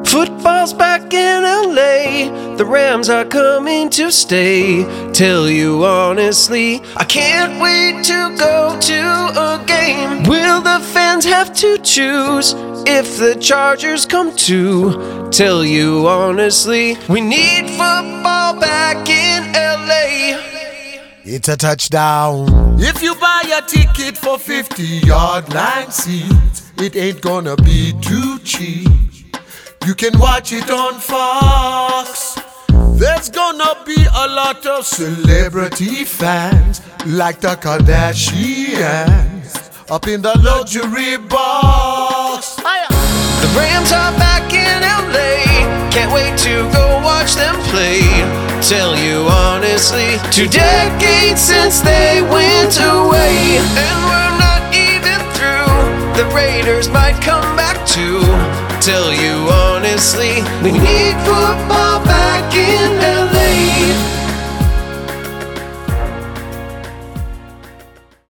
Football's back in LA, the Rams are coming to stay. Tell you honestly, I can't wait to go to a game. Will the fans have to choose if the Chargers come to? Tell you honestly, we need football back in LA. It's a touchdown. If you buy a ticket for 50-yard line seats, it ain't gonna be too cheap. You can watch it on Fox. There's gonna be a lot of celebrity fans, like the Kardashians, up in the luxury box. The Rams are back in LA, can't wait to go watch them play. Tell you honestly, 2 decades since they went away, and we're not even through. The Raiders might come back too. Tell you honestly, we need football back in LA.